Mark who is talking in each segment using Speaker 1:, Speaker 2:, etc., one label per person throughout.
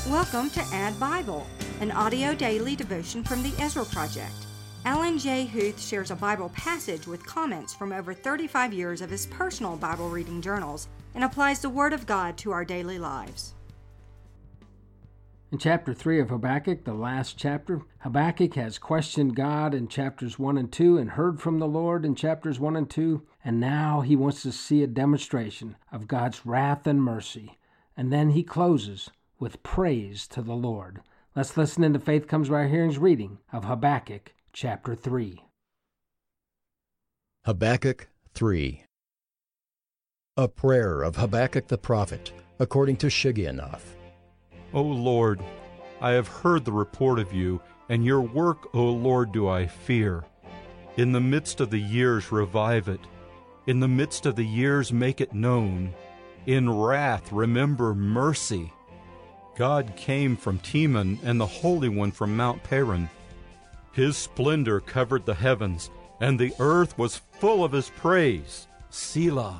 Speaker 1: Welcome to Add Bible, an audio daily devotion from the Ezra Project. Alan J. Huth shares a Bible passage with comments from over 35 years of his personal Bible reading journals and applies the Word of God to our daily lives.
Speaker 2: In chapter 3 of Habakkuk, the last chapter, Habakkuk has questioned God in chapters 1 and 2 and heard from the Lord in chapters 1 and 2, and now he wants to see a demonstration of God's wrath and mercy. And then he closes with praise to the Lord. Let's listen into Faith Comes by Hearing's reading of Habakkuk chapter 3.
Speaker 3: Habakkuk 3. A prayer of Habakkuk the prophet, according to Shigionoth.
Speaker 4: O Lord, I have heard the report of you, and your work, O Lord, do I fear. In the midst of the years revive it. In the midst of the years make it known. In wrath remember mercy. God came from Teman, and the Holy One from Mount Paran. His splendor covered the heavens, and the earth was full of his praise. Selah.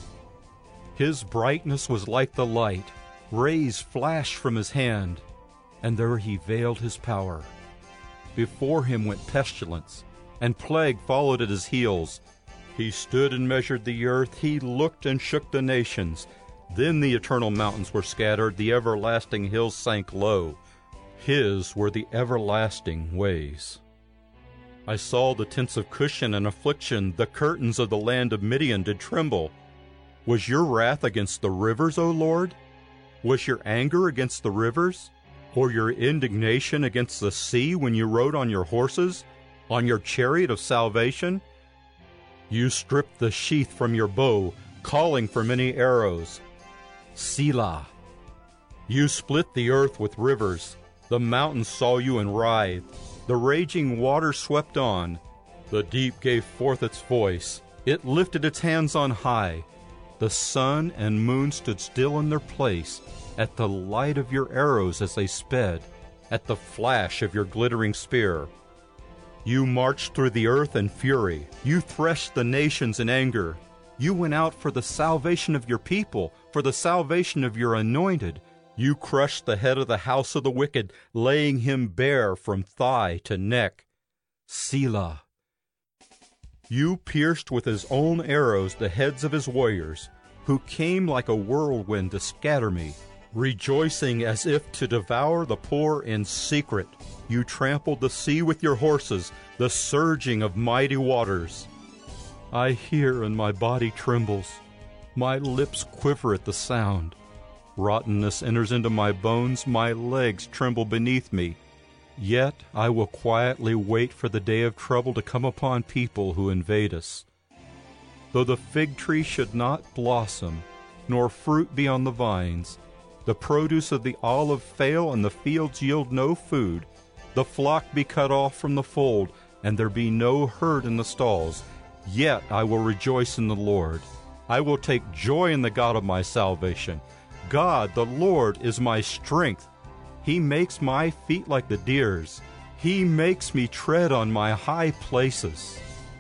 Speaker 4: His brightness was like the light. Rays flashed from his hand, and there he veiled his power. Before him went pestilence, and plague followed at his heels. He stood and measured the earth, he looked and shook the nations. Then the eternal mountains were scattered, the everlasting hills sank low. His were the everlasting ways. I saw the tents of Cushan in affliction, the curtains of the land of Midian did tremble. Was your wrath against the rivers, O Lord? Was your anger against the rivers, or your indignation against the sea when you rode on your horses, on your chariot of salvation? You stripped the sheath from your bow, calling for many arrows. Selah. You split the earth with rivers. The mountains saw you and writhed. The raging water swept on. The deep gave forth its voice. It lifted its hands on high. The sun and moon stood still in their place at the light of your arrows as they sped, at the flash of your glittering spear. You marched through the earth in fury. You threshed the nations in anger. You went out for the salvation of your people, for the salvation of your anointed. You crushed the head of the house of the wicked, laying him bare from thigh to neck. Selah. You pierced with his own arrows the heads of his warriors, who came like a whirlwind to scatter me, rejoicing as if to devour the poor in secret. You trampled the sea with your horses, the surging of mighty waters. I hear and my body trembles. My lips quiver at the sound. Rottenness enters into my bones, my legs tremble beneath me. Yet I will quietly wait for the day of trouble to come upon people who invade us. Though the fig tree should not blossom, nor fruit be on the vines, the produce of the olive fail, and the fields yield no food, the flock be cut off from the fold, and there be no herd in the stalls, yet I will rejoice in the Lord. I will take joy in the God of my salvation. God, the Lord, is my strength. He makes my feet like the deer's. He makes me tread on my high places.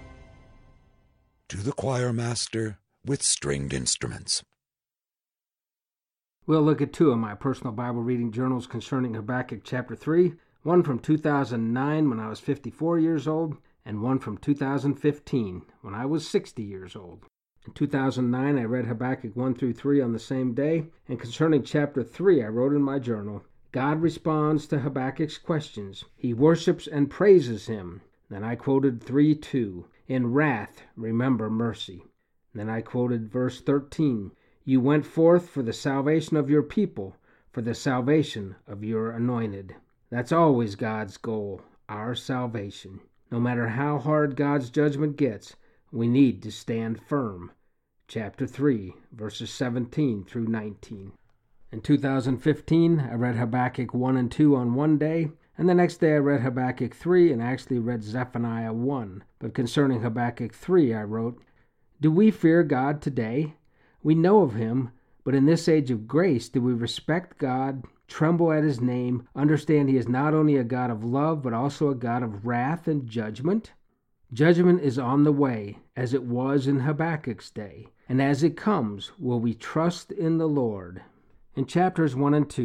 Speaker 5: To the choir master with stringed instruments.
Speaker 2: We'll look at two of my personal Bible reading journals concerning Habakkuk chapter 3, one from 2009 when I was 54 years old, and one from 2015 when I was 60 years old. In 2009, I read Habakkuk 1 through 3 on the same day, and concerning chapter 3, I wrote in my journal, God responds to Habakkuk's questions. He worships and praises him. Then I quoted 3:2, in wrath, remember mercy. Then I quoted verse 13, you went forth for the salvation of your people, for the salvation of your anointed. That's always God's goal, our salvation. No matter how hard God's judgment gets, we need to stand firm. Chapter 3, verses 17 through 19. In 2015, I read Habakkuk 1 and 2 on one day, and the next day I read Habakkuk 3 and actually read Zephaniah 1. But concerning Habakkuk 3, I wrote, do we fear God today? We know of him, but in this age of grace, do we respect God, tremble at his name, understand he is not only a God of love, but also a God of wrath and judgment? Judgment is on the way, as it was in Habakkuk's day. And as it comes, will we trust in the Lord? In chapters 1 and 2,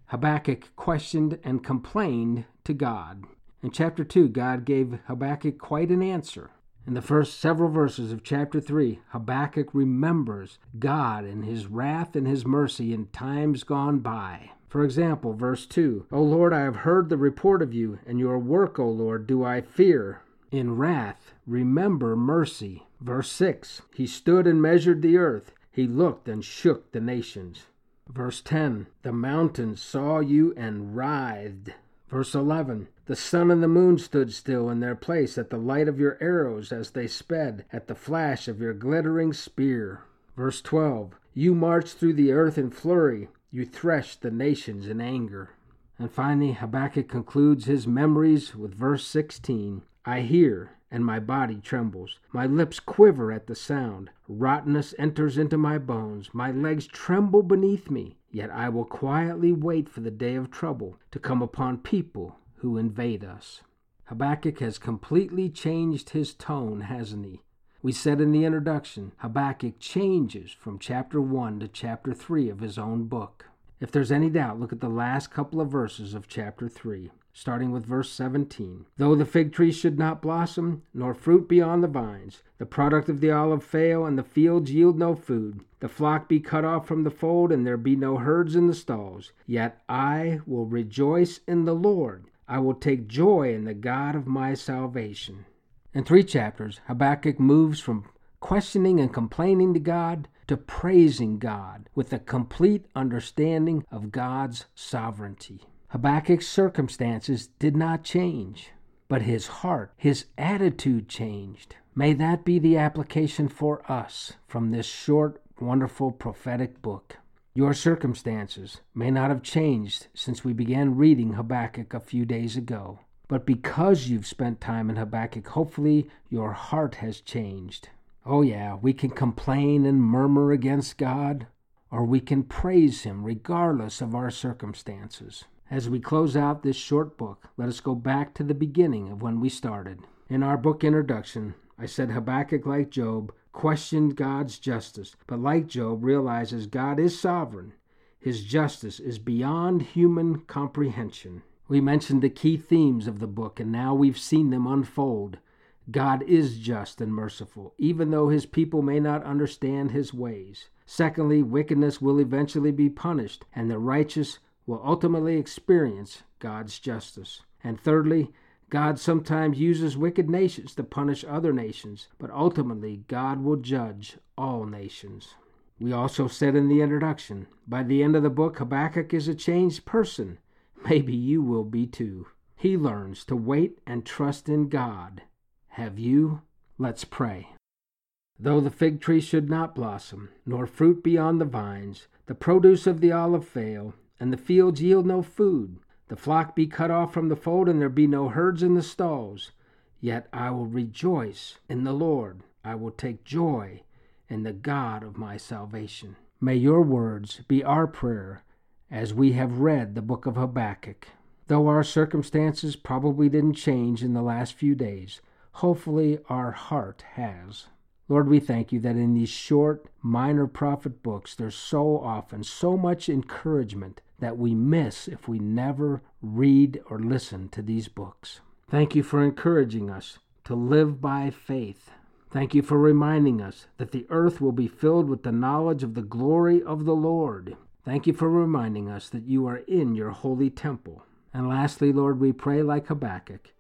Speaker 2: Habakkuk questioned and complained to God. In chapter 2, God gave Habakkuk quite an answer. In the first several verses of chapter 3, Habakkuk remembers God and his wrath and his mercy in times gone by. For example, verse 2, O Lord, I have heard the report of you, and your work, O Lord, do I fear. In wrath, remember mercy. Verse 6, He stood and measured the earth. He looked and shook the nations. Verse 10, the mountains saw you and writhed. Verse 11, the sun and the moon stood still in their place at the light of your arrows as they sped, at the flash of your glittering spear. Verse 12, you marched through the earth in flurry. You threshed the nations in anger. And finally, Habakkuk concludes his memories with verse 16, I hear, and my body trembles. My lips quiver at the sound. Rottenness enters into my bones. My legs tremble beneath me. Yet I will quietly wait for the day of trouble to come upon people who invade us. Habakkuk has completely changed his tone, hasn't he? We said in the introduction, Habakkuk changes from chapter 1 to chapter 3 of his own book. If there's any doubt, look at the last couple of verses of chapter 3. Starting with verse 17. Though the fig tree should not blossom, nor fruit be on the vines, the product of the olive fail, and the fields yield no food, the flock be cut off from the fold, and there be no herds in the stalls, yet I will rejoice in the Lord. I will take joy in the God of my salvation. In 3 chapters, Habakkuk moves from questioning and complaining to God to praising God with a complete understanding of God's sovereignty. Habakkuk's circumstances did not change, but his heart, his attitude changed. May that be the application for us from this short, wonderful prophetic book. Your circumstances may not have changed since we began reading Habakkuk a few days ago, but because you've spent time in Habakkuk, hopefully your heart has changed. Oh yeah, we can complain and murmur against God, or we can praise Him regardless of our circumstances. As we close out this short book, let us go back to the beginning of when we started. In our book introduction, I said Habakkuk, like Job, questioned God's justice, but like Job, realizes God is sovereign. His justice is beyond human comprehension. We mentioned the key themes of the book, and now we've seen them unfold. God is just and merciful, even though His people may not understand His ways. Secondly, wickedness will eventually be punished, and the righteous will ultimately experience God's justice. And thirdly, God sometimes uses wicked nations to punish other nations, but ultimately God will judge all nations. We also said in the introduction, by the end of the book, Habakkuk is a changed person. Maybe you will be too. He learns to wait and trust in God. Have you? Let's pray. Though the fig tree should not blossom, nor fruit be on the vines, the produce of the olive fail, and the fields yield no food, the flock be cut off from the fold, and there be no herds in the stalls, yet I will rejoice in the Lord. I will take joy in the God of my salvation. May your words be our prayer as we have read the book of Habakkuk. Though our circumstances probably didn't change in the last few days, hopefully our heart has. Lord, we thank you that in these short, minor prophet books, there's so often so much encouragement that we miss if we never read or listen to these books. Thank you for encouraging us to live by faith. Thank you for reminding us that the earth will be filled with the knowledge of the glory of the Lord. Thank you for reminding us that you are in your holy temple. And lastly, Lord, we pray like Habakkuk,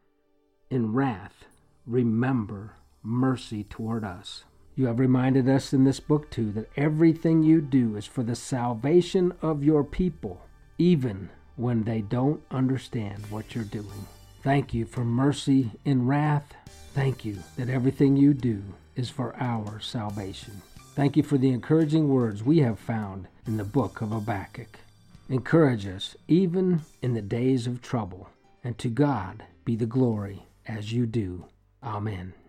Speaker 2: in wrath, remember mercy toward us. You have reminded us in this book, too, that everything you do is for the salvation of your people, even when they don't understand what you're doing. Thank you for mercy in wrath. Thank you that everything you do is for our salvation. Thank you for the encouraging words we have found in the book of Habakkuk. Encourage us even in the days of trouble, and to God be the glory as you do. Amen.